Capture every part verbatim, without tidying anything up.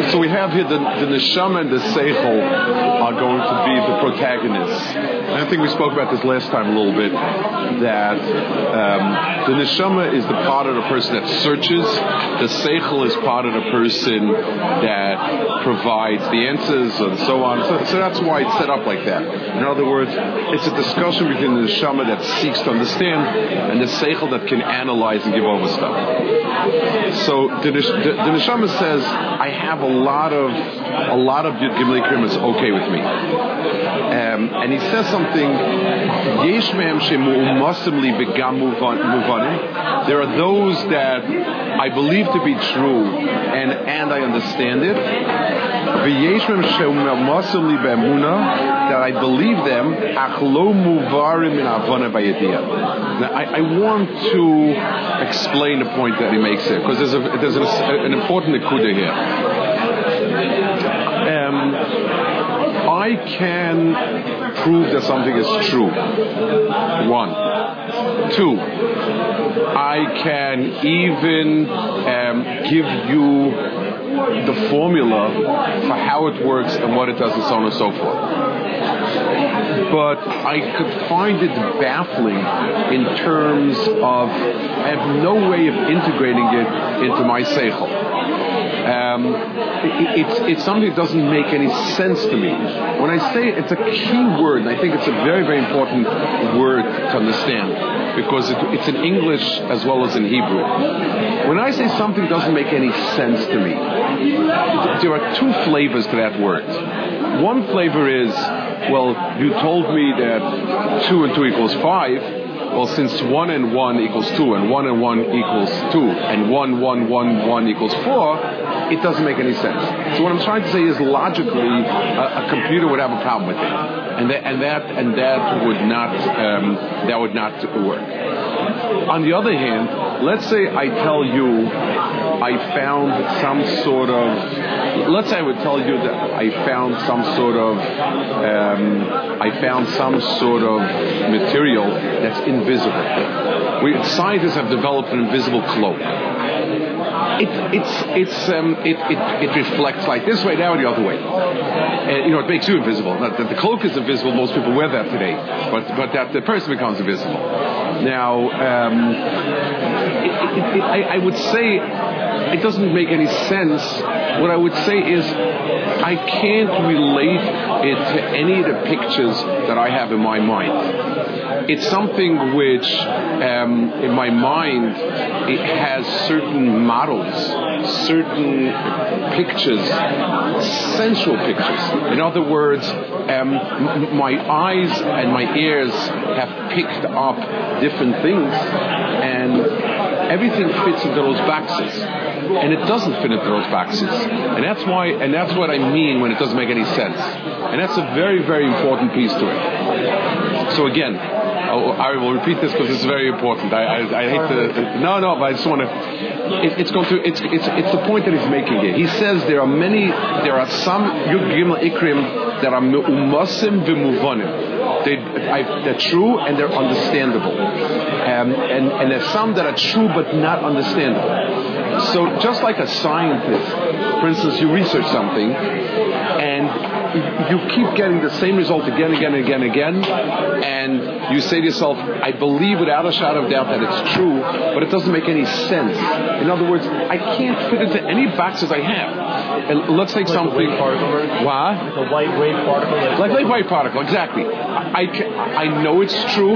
So we have here the, the neshama and the seichel are going to be the protagonists. And I think we spoke about this last time a little bit, that um, the neshama is the part of the person that searches, the seichel is part of the person that provides the answers and so on. So, so that's why it's set up like that. In other words, it's a discussion between the neshama that seeks to understand and the seichel that can analyze and give over stuff. So the, the, the neshama says, I have a lot of a lot of Yud Gimel Ikrim is okay with me. Um, and he says something, Yesh mehem shemu'umasim li begam muvanim. There are those that I believe to be true and and I understand it. V'yesh mehem shemu'umasim li be'emuna, that I believe them, ach lo muvarim min avana b'yediyah. Now I, I want to explain the point that he makes here, because there's a there's an, an important nekuda here. Um, I can prove that something is true. One. Two. I can even um, give you the formula for how it works and what it does and so on and so forth. But I could find it baffling in terms of I have no way of integrating it into my seichel. Um, it, it's, it's something that doesn't make any sense to me. When I say it's a key word, and I think it's a very, very important word to understand, because it, it's in English as well as in Hebrew. When I say something doesn't make any sense to me, there are two flavors to that word. One flavor is, well, you told me that two and two equals five. Well, since one and one equals two, and one and one equals two, and one, one, one, one equals four, it doesn't make any sense. So what I'm trying to say is, logically, a, a computer would have a problem with it, and that and that and that would not um, that would not work. On the other hand, let's say I tell you I found some sort of. Let's say I would tell you that I found some sort of. Um, I found some sort of material that's invisible. We scientists have developed an invisible cloak. It, it's it's um, it, it it reflects like this way, now, or the other way. And, you know, it makes you invisible. Not that the cloak is invisible. Most people wear that today, but but that the person becomes invisible. Now, um, it, it, it, I, I would say it doesn't make any sense. What I would say is I can't relate it to any of the pictures that I have in my mind. It's something which, um, in my mind, it has certain models, certain pictures, sensual pictures. In other words, um, m- my eyes and my ears have picked up different things, and everything fits into those boxes. And it doesn't fit into those boxes. And that's why, and that's what I mean when it doesn't make any sense. And that's a very, very important piece to it. So again, I will repeat this because it's very important. I, I, I hate to. No, no, but I just want to. It, it's going to. It's it's it's the point that he's making here. He says there are many. There are some Yud Gimel Ikrim that are umasim v'muvanim. They, I, they're true and they're understandable. Um, and and there's some that are true but not understandable. So just like a scientist, for instance, you research something and you keep getting the same result again, again, again, again, and you say to yourself, I believe without a shadow of doubt that it's true, but it doesn't make any sense. In other words, I can't fit into any boxes I have. And let's take like something. The particle, what? Like a light wave particle. Like light wave particle, exactly. I, can, I know it's true.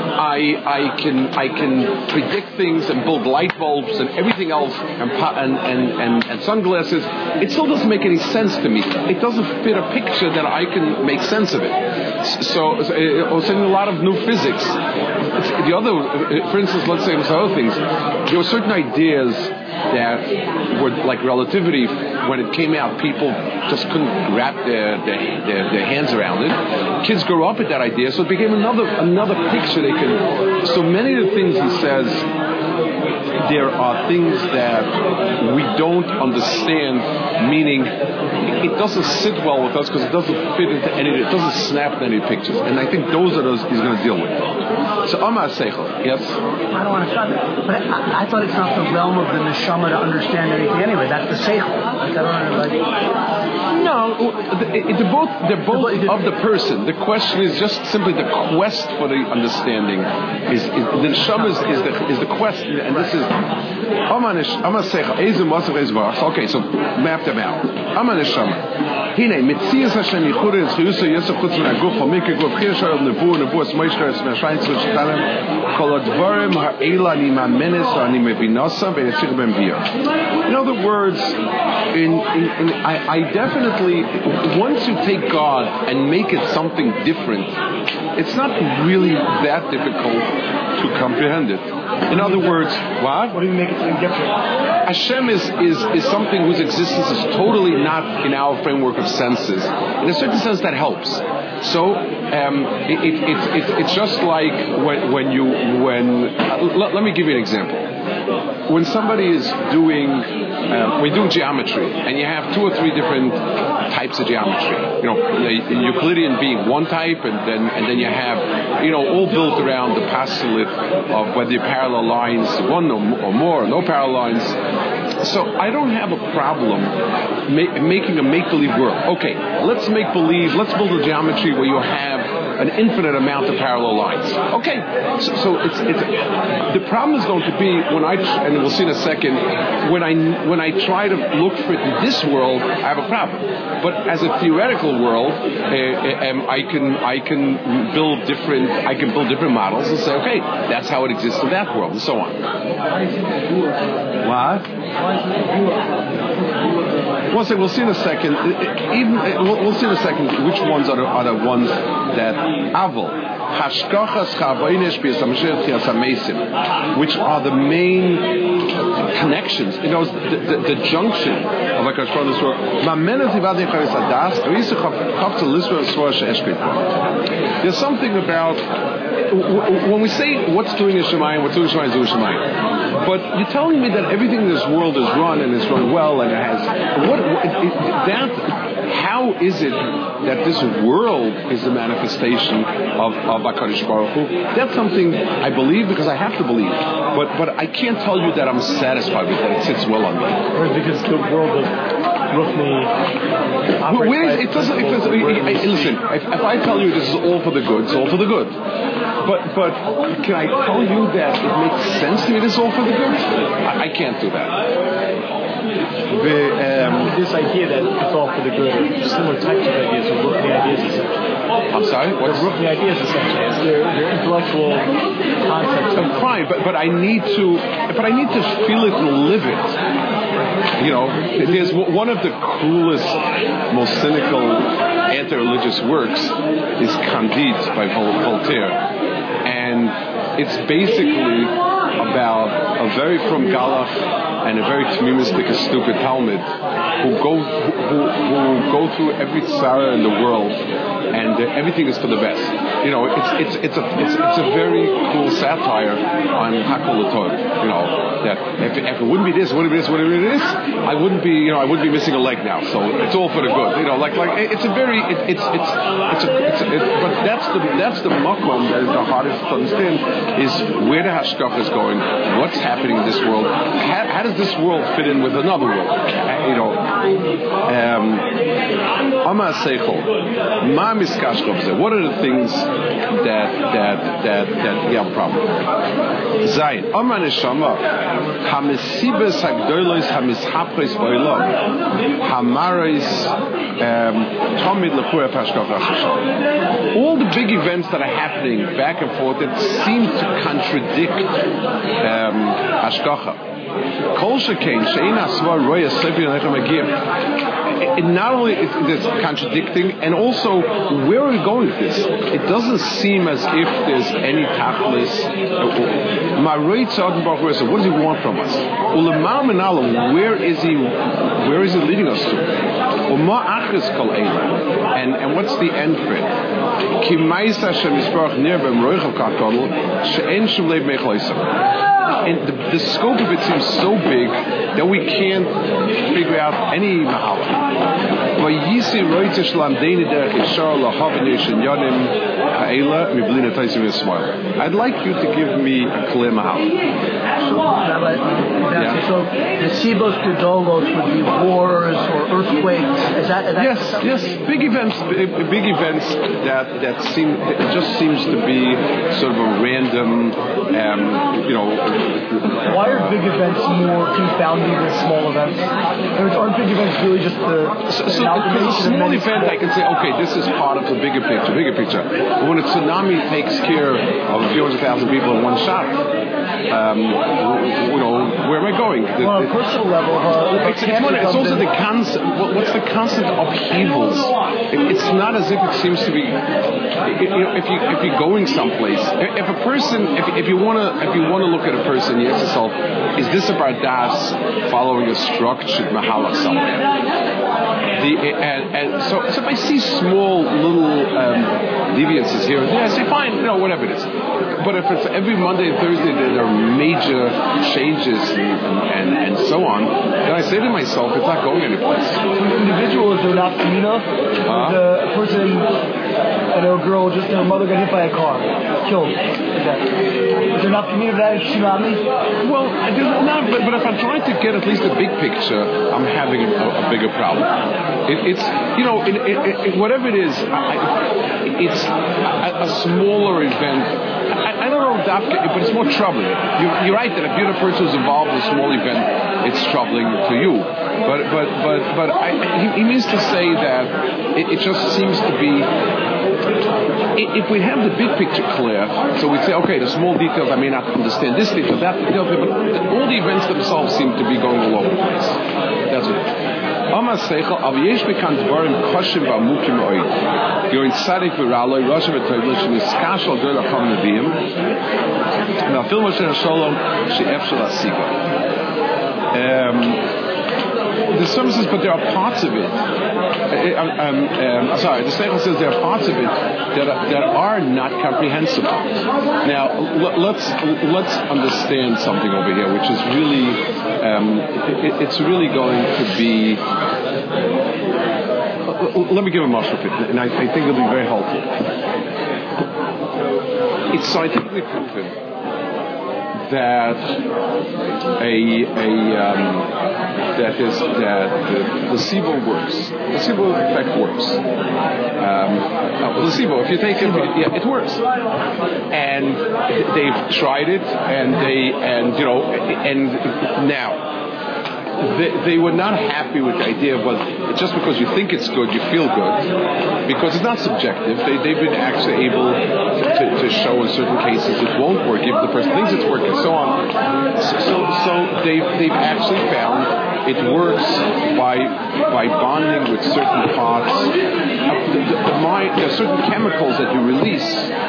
I I can I can predict things and build light bulbs and everything else and and and, and, and sunglasses. It still doesn't make any sense to me. It doesn't fit a picture that I can make sense of it. So, so I was saying a lot of new physics. The other, for instance, let's say some other things. There were certain ideas that were like relativity. When it came out, people just couldn't wrap their, their, their, their hands around it. Kids grew up with that idea, so it became another another picture they could. So many of the things he says, there are things that we don't understand, meaning it doesn't sit well with us because it doesn't fit into any, it doesn't snap into any pictures. And I think those are those he's going to deal with. So Amar Seichel, yes? I don't want to stop it, but I, I thought it's not the realm of the neshama to understand anything anyway. That's the Seichel. Like, I don't know, like... No, they're both, they're both of the person. The question is just simply the quest for the understanding. Is, is the neshama is, is the is the quest, and this is okay. So map them out. Ama neshama. Hine mitzias Hashem yichud es chiyusa yosef chutz min aguf hamikra guf chir shal nebu nebu es moishkar es me'ashayin tzul shtalim kol advarim ha'ela ani mamenes ani mevinasa ve'etzich ben biyah. In other words, in, in, in I, I definitely, once you take God and make it something different, it's not really that difficult to comprehend it. In other words, what? What do you make it something different? Hashem is, is, is something whose existence is totally not in our framework of senses. In a certain sense, that helps. So um, it, it, it, it, it's just like when, when you when. Uh, l- let me give you an example. When somebody is doing, uh, we do geometry, and you have two or three different types of geometry. You know, the Euclidean being one type, and then and then you have, you know, all built around the postulate of whether you parallel lines, one or more, or no parallel lines. So I don't have a problem ma- making a make-believe world. Okay, let's make believe. Let's build a geometry where you have an infinite amount of parallel lines. Okay, so, so it's it's the problem is going to be when I and we'll see in a second when I when I try to look for it in this world, I have a problem. But as a theoretical world, uh, um, I can I can build different I can build different models and say, okay, that's how it exists in that world, and so on. What? One second, we'll see in a second. Even we'll, we'll see in a second which ones are the, are the ones that Aval, Hashkachas Chavoinish B'Yisam Tiasamesim, which are the main connections. You know, the, the, the junction of like this world. There's something about when we say what's doing a Shemayim, what's doing Shemayim, doing Shemayim. But you're telling me that everything in this world is run and is run well and it has what, what it, it, that how is it that this world is the manifestation of of HaKadosh Baruch Hu? That's something I believe because I have to believe. But but I can't tell you that I'm satisfied with that it sits well on me. Or because the world of Ruchni Where is, it doesn't. It doesn't it, listen, if, if I tell you this is all for the good, it's all for the good. But but can I tell you that it makes sense to me? This is all for the good. I, I can't do that. The, um, this idea that it's all for the good, or similar types of ideas, or Ruchni ideas, essentially. I'm sorry. What's the Ruchni ideas, essentially? It's their, their intellectual concepts. I'm fine, but but I need to. But I need to feel it and live it. You know, there's one of the cruelest, most cynical anti-religious works is Candide by Voltaire, and it's basically about a very from Galach and a very tmimistic, a stupid Talmud who go who, who go through every tzara in the world, and uh, everything is for the best. You know, it's it's it's a it's, it's a very cool satire on Hakol L'Tov. You know, that if, if it wouldn't be this, wouldn't be this, wouldn't be this, I wouldn't be you know I wouldn't be missing a leg now. So it's all for the good. You know, like like it's a very it, it's it's it's a, it's a, it, but that's the that's the makom that is the hardest to understand is where the hashkaf is going, what's happening in this world, how, how does this world fit in with another world? You know, Ama Seichel, Ma Miskashkov. What are the things that that that that you have a problem? Zayin, Ama Neshama, Hamisibes Hagdolos Hamishapres Boilom, Hamaris Tomid Lepura Pashkov Rashashon. All the big events that are happening back and forth that seem to contradict um, Hashkacha. Kol Shekain Sheina Svar Roya Sefi Nechem Agir. It not only is this contradicting, and also where are we going with this? It doesn't seem as if there's any tachlis. What does he want from us? Where is he? Where is he leading us to? And and what's the end for it? And the, the scope of it seems so big that we can't figure out any mahala. Vayisi roitzish lamdeini derech yishar lahavinish and yonim ha'ela miblina taisim yismael. I'd like you to give me a clear mahal. Yeah. So the Sibos Gedolos would be wars or earthquakes. Is that, is that yes, yes, big events, big, big events that that seem it just seems to be sort of a random, um, you know. Why are big events more confounding than small events? Or aren't big events really just the so, so because a small event, I can say, okay, this is part of the bigger picture, bigger picture. But when a tsunami takes care of a few hundred thousand people in one shot, um, you know, where am I going? The, well, on a personal level, uh, it's, it's, one, it's also the concept. What's the concept of upheavals? It, it's not as if it seems to be. If, you know, if you if you're going someplace, if a person, if, if you wanna if you wanna look at a person, you ask yourself, is this a bardas following a structured mahalach somewhere? The, and, and so, so if I see small little um, deviances here and there, I say, fine, you know, whatever it is. But if it's every Monday and Thursday there are major changes and, and, and so on, then I say to myself, it's not going anyplace. So an individual, is there not Tamina? Uh-huh. The person, I know a girl, just her mother got hit by a car, killed. Is, that, is there not Tamina that in tsunami? Well, there's not, but, but if I'm trying to get at least a big picture, I'm having a, a bigger problem. It, it's, you know, it, it, it, whatever it is, I, it's a, a smaller event. I, I don't know, but it's more troubling. You're, you're right that if you're the person who's involved in a small event, it's troubling to you. But but but but I, he, he means to say that it, it just seems to be. If we have the big picture clear, so we say, okay, the small details I may not understand this detail, that detail, but all the events themselves seem to be going all over the place. That's it. Amma seichel, aber yesh bekan dvarim koshim v'amukim oid. Yoin tzadik v'raloi, Rosh v'toivle, sheniskash al doy lacham neviim, v'afil Moshe Shalom, she'ef shel asiga. The Psalm says, but there are parts of it. Um, um, sorry, the Seichel says there are parts of it that are, that are not comprehensible. Now, l- let's let's understand something over here, which is really, um, it, it's really going to be. Uh, let me give a mashal of it, and I, I think it'll be very helpful. It's scientifically proven that a a um, that is that the placebo works. Placebo effect works. Um, uh, placebo, if you take it, yeah, it works. And they've tried it, and they and you know, and now. They, they were not happy with the idea of, well, just because you think it's good, you feel good, because it's not subjective. They, they've been actually able to, to show in certain cases it won't work if the person thinks it's working, so on. So, so, so they've, they've actually found it works by by bonding with certain parts. The, the, the mind, there are certain chemicals that you release,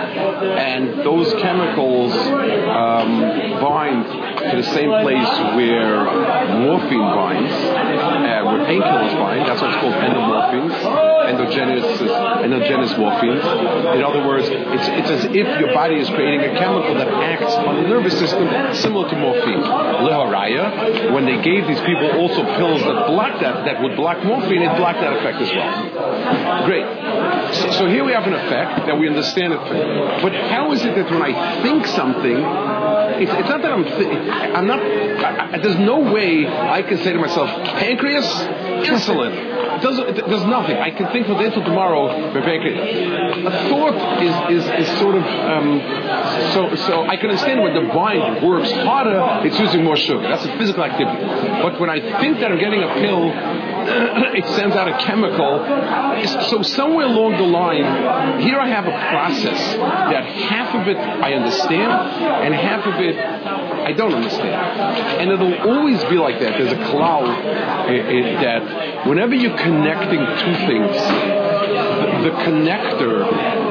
and those chemicals um, bind to the same place where morphine binds, uh, where painkillers bind. That's what's called endomorphines, endogenous, endogenous morphines. In other words, it's it's as if your body is creating a chemical that acts on the nervous system similar to morphine. Leharaya, when they gave these people also pills that block that, that would block morphine, it blocked that effect as well. Great. So, so here we have an effect that we understand it. But how is it that when I think something, it's, it's not that I'm, th- I'm not, I, I, there's no way I can say to myself, pancreas, insulin. It doesn't, it, there's nothing. I can think from today till tomorrow, my pancreas. A thought is, is, is sort of, um, so, so I can understand when the mind works harder, it's using more sugar. That's a physical activity. But when I think that I'm getting a pill, it sends out a chemical. So somewhere along the line, here I have a process that half of it I understand and half of it I don't understand. And it'll always be like that. There's a cloud it, it, that whenever you're connecting two things, the, the connector,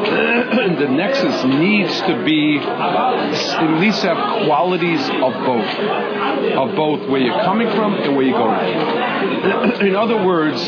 the nexus needs to be, at least have qualities of both. Of both where you're coming from and where you're going. In other words,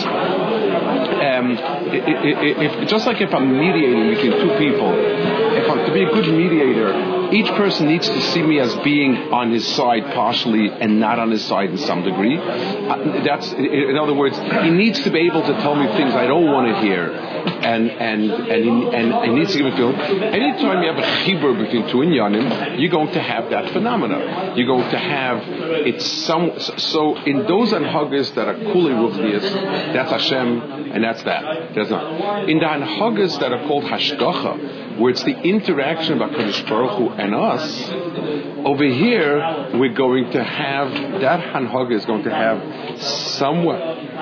um, if, if, just like if I'm mediating between two people, if I'm to be a good mediator, each person needs to see me as being on his side partially and not on his side in some degree. Uh, that's, in other words, he needs to be able to tell me things I don't want to hear, and and and he, and he needs to give it to him. Anytime you have a chibur between two inyanim, you're going to have that phenomena. You're going to have it's some. So in those anhagas that are kuli ruchnius, that's Hashem, and that's that. That's not. In the anhagas that are called hashgacha, where it's the interaction of HaKadosh Baruch Hu and us, over here we're going to have that hanhaga is going to have somewhat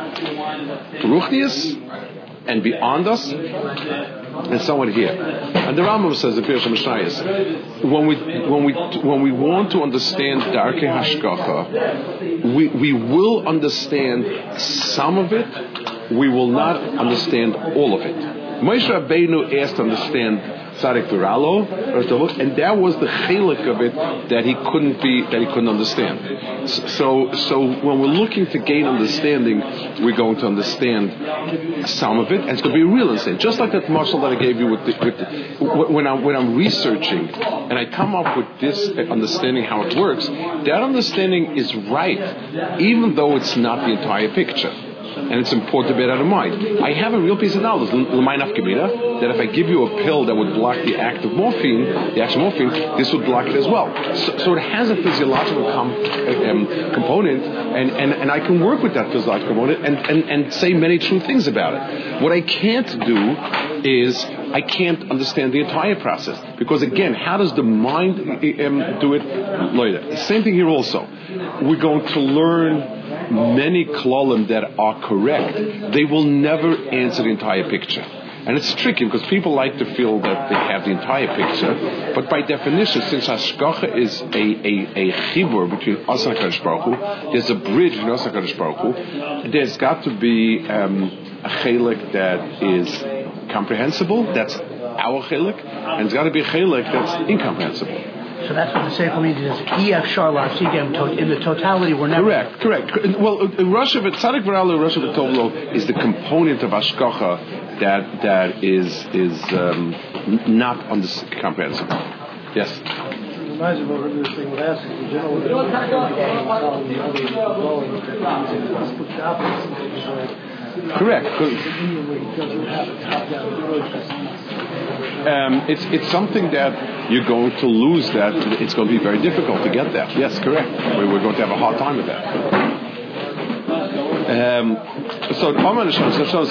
ruchnius and beyond us, and somewhat here. And the Rambam says in Pirush HaMishnayos, when we when we when we want to understand Darkei Hashgacha, we we will understand some of it. We will not understand all of it. Moshe Rabbeinu asked to understand Tzadik Viralo, and that was the chilek of it that he couldn't be, that he couldn't understand. So, so when we're looking to gain understanding, we're going to understand some of it, and it's going to be real understanding. Just like that marshal that I gave you with, the, with the, when I'm when I'm researching and I come up with this understanding how it works, that understanding is right, even though it's not the entire picture. And it's important to bear that in mind. I have a real piece of knowledge, l'maynaf gemina, that if I give you a pill that would block the act of morphine, the action of morphine, this would block it as well. So, so it has a physiological com, um, component, and, and, and I can work with that physiological component and, and, and say many true things about it. What I can't do is I can't understand the entire process. Because again, how does the mind um, do it? Later. Same thing here also. We're going to learn many klalim that are correct. They will never answer the entire picture. And it's tricky because people like to feel that they have the entire picture. But by definition, since Hashgacha is a, a, a chibur between us and HaKadosh Baruch Hu, there's a bridge between us and HaKadosh Baruch Hu, there's got to be um, a chelik that is comprehensible, that's our chelik, and there's got to be a chelik that's incomprehensible. So that's what the Sefer means is E F Sharla Sigem in the totality we're never. Correct, correct. Well, Rosh of Tzadik V'Ralo, Rosh of Tovlo is the component of Hashgacha that that is is um, not comprehensible. Yes. Reminds me of what this thing would ask is the general correct. Um, it's it's something that you're going to lose. That it's going to be very difficult to get that. Yes, correct. We're going to have a hard time with that. Um, so Amar Hashem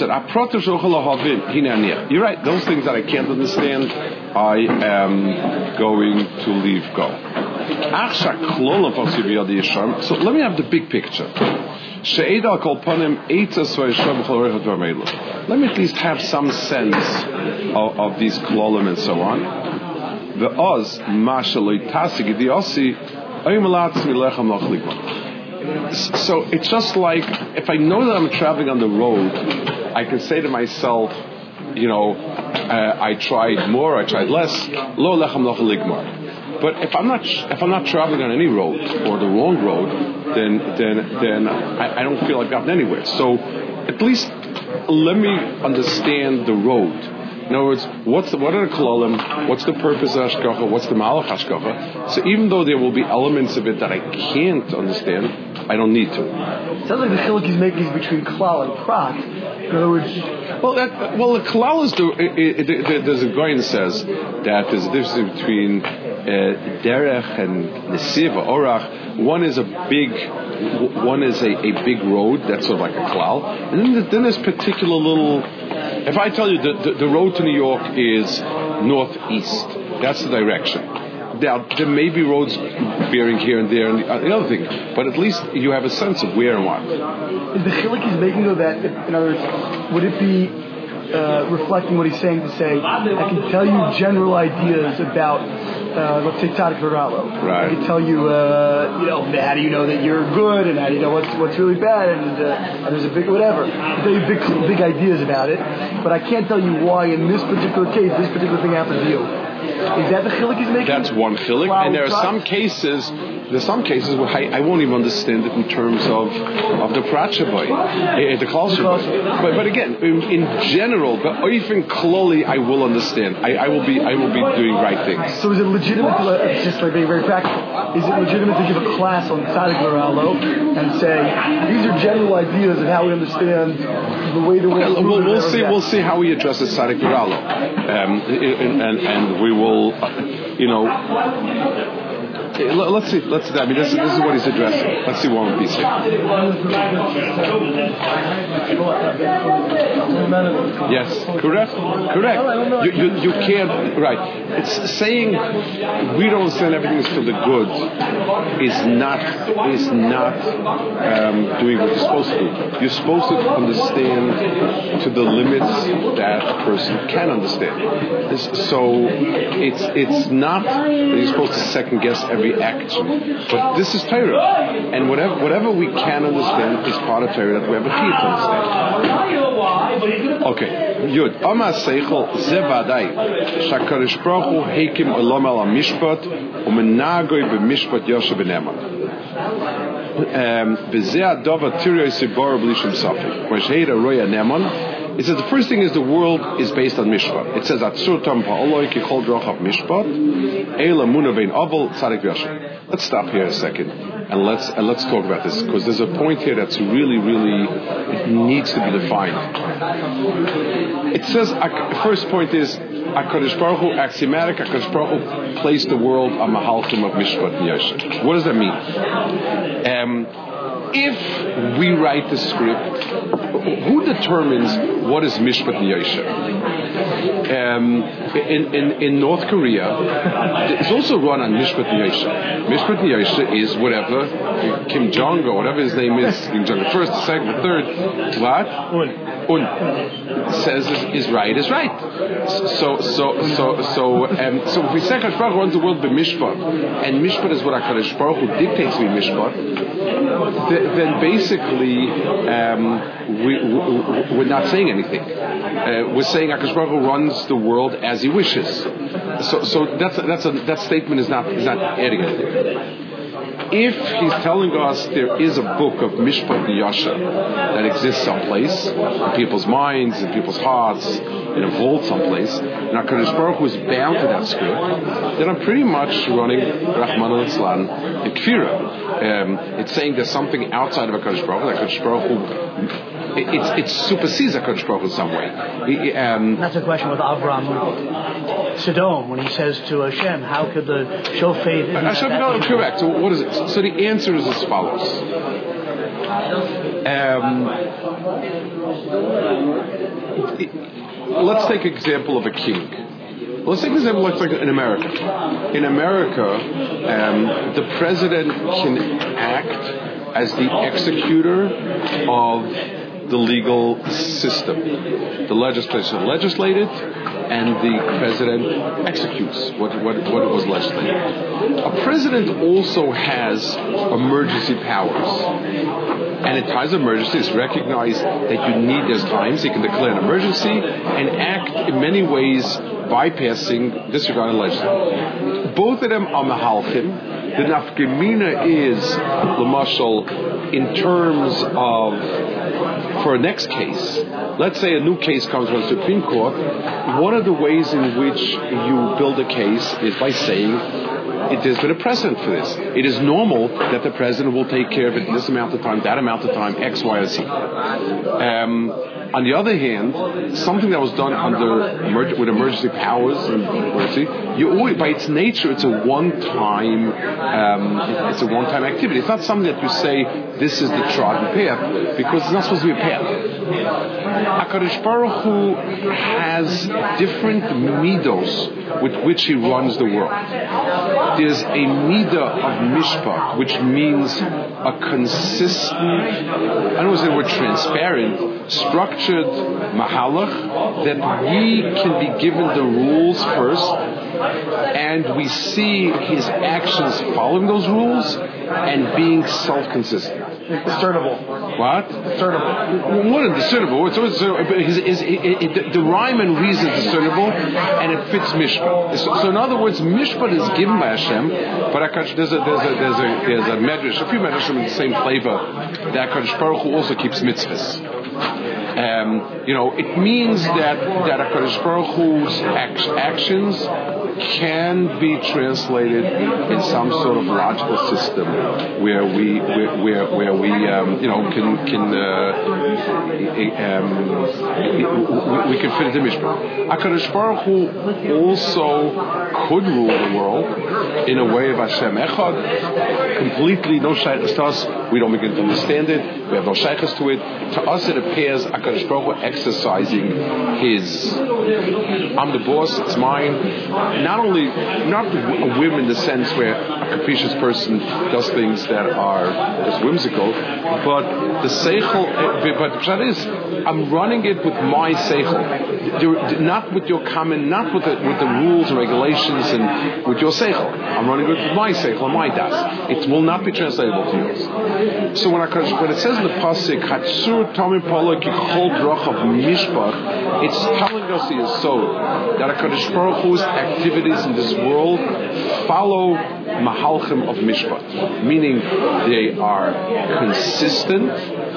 said, "You're right. Those things that I can't understand, I am going to leave go." So let me have the big picture. Let me at least have some sense of, of these kololim and so on. So it's just like if I know that I'm traveling on the road, I can say to myself, you know, uh, I tried more, I tried less. Lo lechem loch ligmar. But if I'm not if I'm not traveling on any road or the wrong road, then then then I, I don't feel I've gotten anywhere. So at least let me understand the road. In other words, what's the, what are the kolalim? What's the purpose of hashgacha? What's the malach hashgacha? So even though there will be elements of it that I can't understand, I don't need to. It sounds like the chiluk he's making is between klal and prat. In other words, well, that, well, the klal is the. It, it, it, there's a guy that says that there's a difference between uh, derech and nesiva orach. One is a big, one is a, a big road that's sort of like a klal, and then, then there's particular little. If I tell you the, the, the road to New York is northeast, that's the direction. Now, there may be roads bearing here and there and the, uh, the other thing, but at least you have a sense of where and what. Is the chiluk he's making though that, in other words, would it be uh, reflecting what he's saying to say, I can tell you general ideas about, uh, let's say, Tzadik V'Ralo. Right. I can tell you, uh, you know, how do you know that you're good, and how do you know what's what's really bad, and, uh, and there's a big whatever. I can tell you big big ideas about it, but I can't tell you why in this particular case this particular thing happened to you. Is that the chiluk he's making? That's one chiluk, and there are some cases there's some cases where I, I won't even understand it in terms of of the prachaboy, uh, the Klal. But but again, in, in general, but even closely, I will understand. I, I will be I will be doing right things. So is it legitimate to, uh, just like being very practical, is it legitimate to give a class on Tzadik L'Ra'lo and say, these are general ideas of how we understand the way the okay, world we'll, we'll see we'll see how he addresses Tzadik L'Ra'lo. Um, and, and, and we will, uh, you know, let's see, let's see, I mean, this, this is what he's addressing. Let's see one piece here. Yes, correct, correct. You, you, you can't, right. It's saying we don't understand everything is for the good is not, is not um, doing what you're supposed to do. You're supposed to understand to the limits that a person can understand. This, so it's, it's not that you're supposed to second guess every action, but this is Torah, and whatever whatever we can understand is part of Torah that we have a key to understand. Okay, Yud. Amar Seichel Zevadai Shakarish Baruch Hu Heikim Olam Al Mishpat Umenagoy BeMishpat Yoshe BeNeman. Bezeh Adova Tirei Sibor B'Lishim Safik. Masheira Roya Neman. It says the first thing is the world is based on mishpat. It says Atzur Tam Pa'oloi Ki Chol Drochav Mishpat Eila Muna Vein Aval Tzadik V'Yasher. Let's stop here a second and let's and let's talk about this, because there's a point here that's really really it needs to be defined. It says first point is HaKadosh Baruch Hu axiomatic. HaKadosh Baruch Hu placed the world on Mahalchim of Mishpat V'Yasher. What does that mean? Um, If we write the script, who determines what is Mishpat V'Yasher? Um, in, in, in North Korea, it's also run on Mishpat V'Yasher. Mishpat V'Yasher is whatever Kim Jong or whatever his name is, Kim Jong the first, the second, the third, what? Un. Un. Says is, is right is right. So so so so um, so if we say HaKadosh Baruch Hu runs the world by Mishpat, and Mishpat is what HaKadosh Baruch Hu dictates to be Mishpat, th- then basically um, we, we we're not saying anything. Uh, we're saying HaKadosh Baruch Hu runs the world as He wishes. So so that's a, that's a, that statement is not is not adding anything. If he's telling us there is a book of Mishpat V'Yasher that exists someplace in people's minds, in people's hearts, in a vault someplace, and HaKadosh Baruch Hu is bound to that script, then I'm pretty much running Rahman al-Islam in Kfira. Um, it's saying there's something outside of HaKadosh Baruch Hu, that HaKadosh Baruch Hu, it, it, it supersedes HaKadosh Baruch Hu in some way. He, um, That's a question with Avram Sodom when he says to Hashem, how could the show faith? Hashem, no, correct. So what is it? So the answer is as follows. Um, let's take an example of a king. Let's take an example like, like in America. In America, um, the president can act as the executor of the legal system. The legislation legislated, and the president executes what, what, what it was legislated. A president also has emergency powers. And in times of emergency, it's recognized that you need those times. He can declare an emergency and act in many ways bypassing, disregarding legislation. Both of them are mahalchim. The nafkamina is, l'mashal, in terms of, for a next case, let's say a new case comes from the Supreme Court, one of the ways in which you build a case is by saying, it has been a precedent for this. It is normal that the president will take care of it this amount of time, that amount of time, X, Y, or Z. Um, on the other hand, something that was done under emerg- with emergency powers and emergency, you always, by its nature, it's a one-time, um, it's a one-time activity. It's not something that you say this is the trodden path, because it's not supposed to be a path. HaKadosh Baruch Hu has different midos with which He runs the world. There's a midah of mishpat, which means a consistent, I don't want to say the word transparent, structured mahalach, that we can be given the rules first, and we see His actions following those rules and being self-consistent. Discernible. What? Discernible. More than discernible. It's always discernible. Is, is, it, it, the, the rhyme and reason is discernible, and it fits mishpat. So, so in other words, mishpat is given by Hashem, but Hakadosh, there's a there's a there's a there's a medrash, a few medrash in the same flavor. That Hakadosh Baruch Hu also keeps mitzvahs. Um, you know, it means that that Hakadosh Baruch Hu's act, actions can be translated in some sort of logical system where we where where, where we um, you know can can uh, um, we, we can fit into mishpat. Hakadosh Baruch Hu also could rule the world in a way of Hashem Echad, completely no shaykhs to us. We don't begin to understand it. We have no shaykhs to it. To us, it appears Hakadosh Baruch Hu exercising his. I'm the boss. It's mine. Not only, not a whim in the sense where a capricious person does things that are just whimsical, but the seichel, but the pshat is, I'm running it with my seichel, not with your comment, not with the, with the rules and regulations and with your seichel. I'm running it with my seichel, my das. It will not be translatable to yours. So when, I, when it says in the pasuk, Hatsur Tamim Pala Ki Chol Drach of Mishpach, it's telling us the yesod that HaKadosh Baruch Hu's activities in this world follow mahalchim of mishpat, meaning they are consistent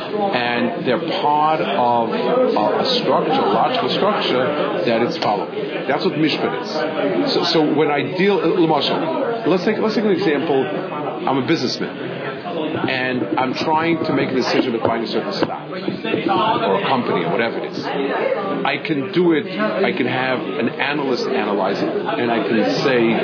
and they're part of uh, a structure, a logical structure that it's followed. That's what mishpat is. So, so when I deal, let's take let's take an example. I'm a businessman. And I'm trying to make a decision of buying a certain stock or a company or whatever it is. I can do it, I can have an analyst analyze it, and I can say,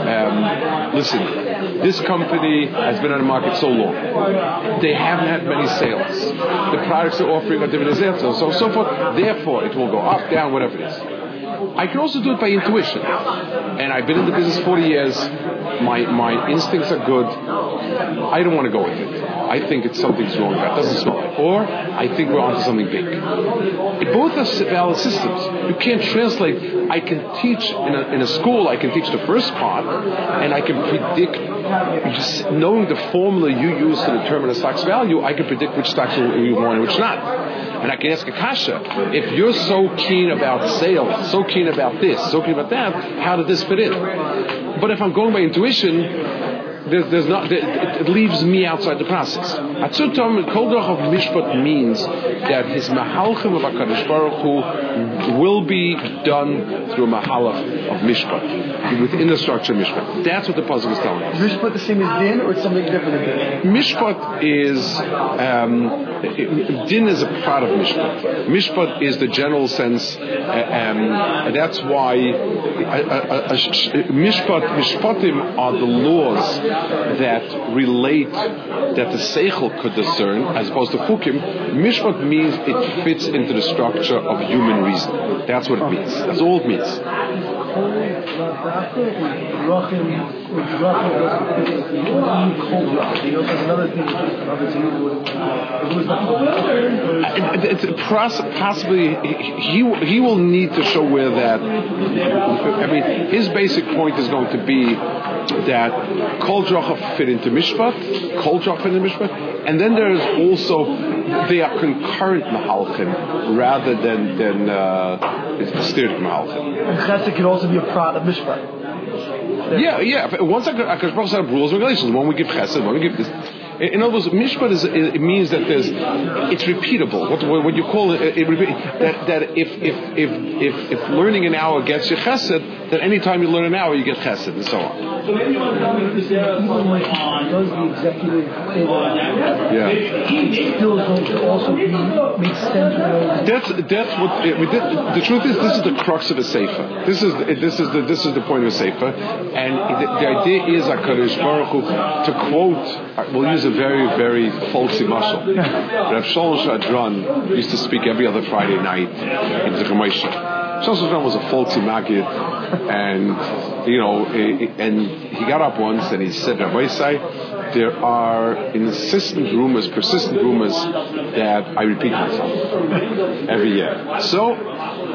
um, listen, this company has been on the market so long. They haven't had many sales. The products they're offering are different, so on and so forth. Therefore, it will go up, down, whatever it is. I can also do it by intuition. And I've been in the business forty years. My my instincts are good. I don't want to go with it. I think it's something's wrong with that. It doesn't smell it. Or I think we're onto something big. Both are valid systems. You can't translate. I can teach in a, in a school, I can teach the first part, and I can predict, just knowing the formula you use to determine a stock's value, I can predict which stocks you want and which not. And I can ask a kasha, if you're so keen about sales, so keen about this, so keen about that, how did this fit in? But if I'm going by intuition, there's, there's not, it, it leaves me outside the process. Atzur Tom Kol Derech of Mishpat means that his mahalchim of HaKadosh Baruch Hu will be done through a mahalach of Mishpat, within the structure of Mishpat. That's what the pasuk is telling us. Is Mishpat the same as Din, or it's something different than Din? Mishpat is, um, Din is a part of Mishpat. Mishpat is the general sense, uh, um, that's why a, a, a, a, Mishpat, Mishpatim are the laws that relate, that the seichel could discern, as opposed to chukim. Mishpat means it fits into the structure of human reason. That's what it means. That's all it means. It's possibly he he will need to show where that. I mean, his basic point is going to be that kol drachah fit into mishpat, kol drachah fit into mishpat, and then there is also they are concurrent mahalchim rather than than uh, it's distinct mahalchim. And chesed can also be a product of mishpat. Yeah, yeah. Once HaKadosh Baruch Hu set up rules and regulations, when we give chesed, when we give this. In other words, mishpat is, it means that there's, it's repeatable. What, what you call it, it, it that, that if, if, if, if, if learning an hour gets you chesed, then any time you learn an hour, you get chesed, and so on. So maybe even when does the executive say that, yeah, it still is going to also be, make sense. That's that's what we did. The truth is, this is the crux of a sefer. This is this is the this is the point of a sefer, and the, the idea is HaKadosh Baruch Hu, to quote. We'll use a very very folksy mashal. Rav Shalom Shadran used to speak every other Friday night in the Moshe. Shalom Shadran was a folksy maggid, and you know, and he got up once and he said, Rabbi Say, there are insistent rumors, persistent rumors that I repeat myself every year. So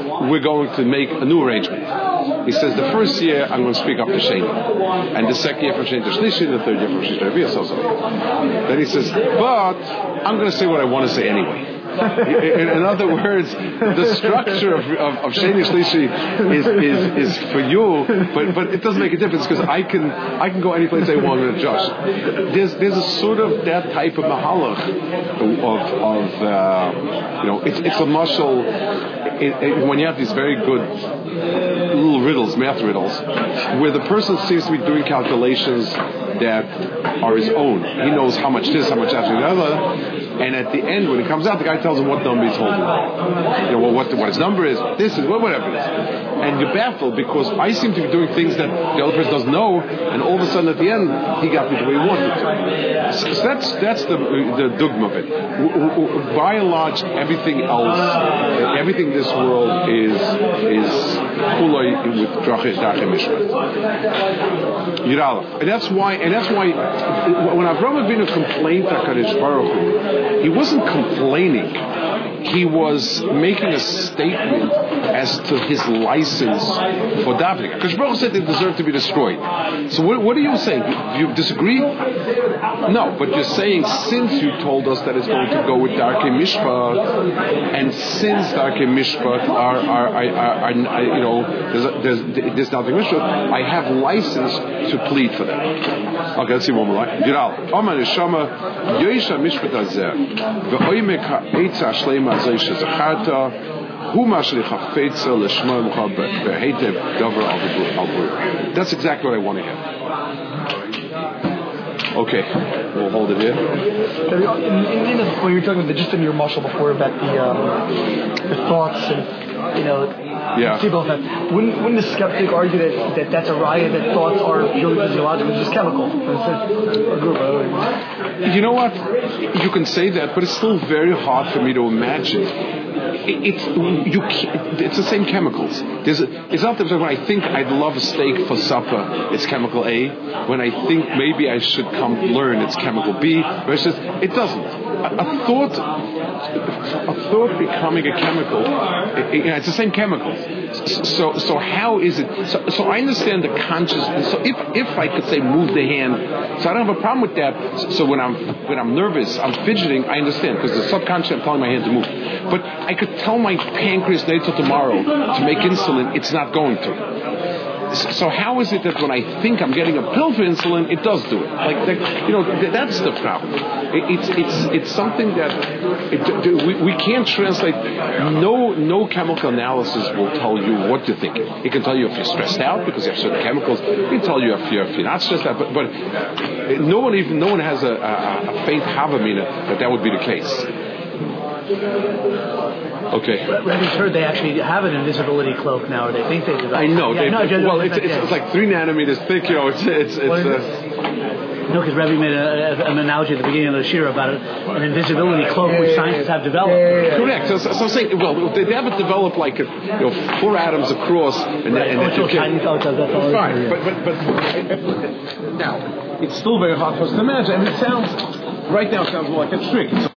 we're going to make a new arrangement. He says, the first year I'm going to speak up to Sheni, and the second year from Sheni to Shlishi, and the third year from Shlishi to Revi'ah, so so. Then he says, but I'm going to say what I want to say anyway. in, in other words, the structure of, of, of Sheni Shlishi is, is, is for you, but, but it doesn't make a difference because I can I can go any place I want with Josh. There's there's a sort of that type of mahalach of of uh, you know it's it's a muscle. It, it, when you have these very good little riddles, math riddles, where the person seems to be doing calculations that are his own. He knows how much this, how much that, and the other. And at the end, when it comes out, the guy tells him what number he's holding. You know, well, what, what his number is, this is, whatever it is. And you're baffled because I seem to be doing things that the other person doesn't know, and all of a sudden at the end, he got me the way he wanted to. So, so that's that's the the dogma of it. By and large, everything else, everything in this world is is kulay with drachei mishpat. And that's why, and that's why, when Avraham Avinu complained to HaKadosh Baruch Hu, he wasn't complaining. He was making a statement as to his license for davening. Because Baruch Hu said they deserve to be destroyed. So what, what are you saying? Do you disagree? No, but you're saying since you told us that it's going to go with Darkei Mishpat, and since Darkei Mishpat are, are, are, are, are you know, there's, there's, there's Darkei Mishpat, I have license to plead for that. Okay, let's see one more line. Giral, Omar Neshama, Yoisha Mishpat Azeh, Ve'oimek ha'etza shleima azeh shezacharta, that's exactly what I want to hear. Okay, we'll hold it here. In, in, in, when you were talking about the, just in your muscle before about the um, the thoughts and you know, yeah. Wouldn't wouldn't the skeptic argue that, that that's a riot, that thoughts are purely physiological, it's just chemical? You know what? You can say that, but it's still very hard for me to imagine. It's you. It's the same chemicals. There's a, it's not that when I think I'd love a steak for supper, it's chemical A. When I think maybe I should come learn, it's chemical B. But it's just, it doesn't. A, a thought, a thought becoming a chemical. It, it, it's the same chemicals. So, so how is it? So, so I understand the consciousness. So if if I could say move the hand, so I don't have a problem with that. So when I'm when I'm nervous, I'm fidgeting. I understand because the subconscious I'm telling my hand to move. But I could tell my pancreas later tomorrow to make insulin, it's not going to. So how is it that when I think I'm getting a pill for insulin, it does do it? Like, that, you know, that's the problem. It, it's it's it's something that it, we we can't translate. No no chemical analysis will tell you what you're thinking. It can tell you if you're stressed out because you have certain chemicals. It can tell you if you're if you're not stressed out. But but no one even no one has a, a, a faint havamina that that would be the case. Okay. I've heard they actually have an invisibility cloak now, or they think they developed. I know. Yeah, they, no, they, well, it's, it's, it's, it's like three nanometers thick. You know, it's it's. it's uh, no, because Rebbe made a, an analogy at the beginning of the shira about it, an invisibility cloak which scientists have developed. Correct. So, so, so I'm saying, well, they, they haven't developed like a, you know four atoms across, and right. then, and oh, then you can. tiny, oh, that's all fine, but but but now it's still very hard for us to imagine. I mean, it sounds right now it sounds more like a trick. It's